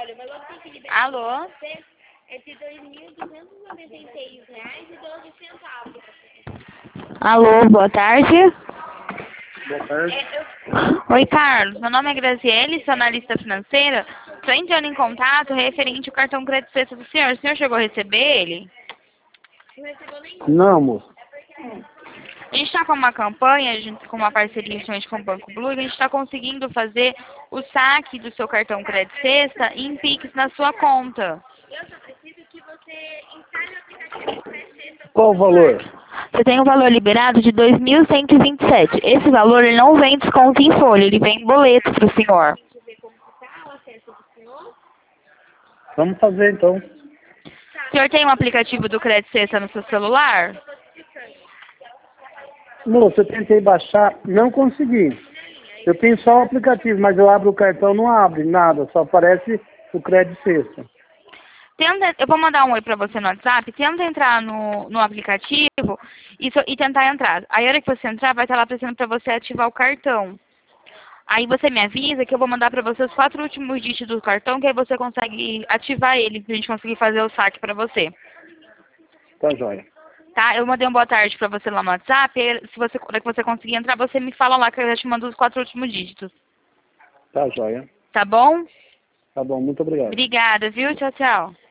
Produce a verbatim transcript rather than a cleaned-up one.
olha, o valor que tem que liberar Alô? pra você é de dois mil duzentos e noventa e seis reais e doze centavos. Alô, boa tarde. Boa tarde. É, eu... Oi, Carlos. Meu nome é Graziele, sou analista financeira. Estou entrando em contato referente ao cartão crédito sexta do senhor. O senhor chegou a receber ele? Não recebeu nenhum. Não, moço. A gente está com uma campanha, junto com uma parceria justamente com o Banco Blue, e a gente está conseguindo fazer o saque do seu cartão crédito sexta em Pix na sua conta. Eu só preciso que você instale o aplicativo do Crédito Sexta. Qual o valor? Você tem um valor liberado de dois mil cento e vinte e sete. Esse valor ele não vem desconto em folha, ele vem em boleto para o senhor. Deixa eu ver como que tá o acesso do senhor. Vamos fazer então. O senhor tem um aplicativo do crédito sexta no seu celular? Moço, eu tentei baixar, não consegui. Eu tenho só o aplicativo, mas eu abro o cartão, não abre nada, só aparece o crédito sexta. Tenta, eu vou mandar um oi pra você no WhatsApp, tenta entrar no, no aplicativo e, so- e tentar entrar. Aí a hora que você entrar, vai estar lá aparecendo pra você ativar o cartão. Aí você me avisa que eu vou mandar pra você os quatro últimos dígitos do cartão, que aí você consegue ativar ele, pra gente conseguir fazer o saque pra você. Tá joia. Tá? Eu mandei um boa tarde pra você lá no WhatsApp, e se você, quando você conseguir entrar, você me fala lá que eu já te mando os quatro últimos dígitos. Tá joia. Tá bom? Tá bom, muito obrigado. Obrigada, viu? Tchau, tchau.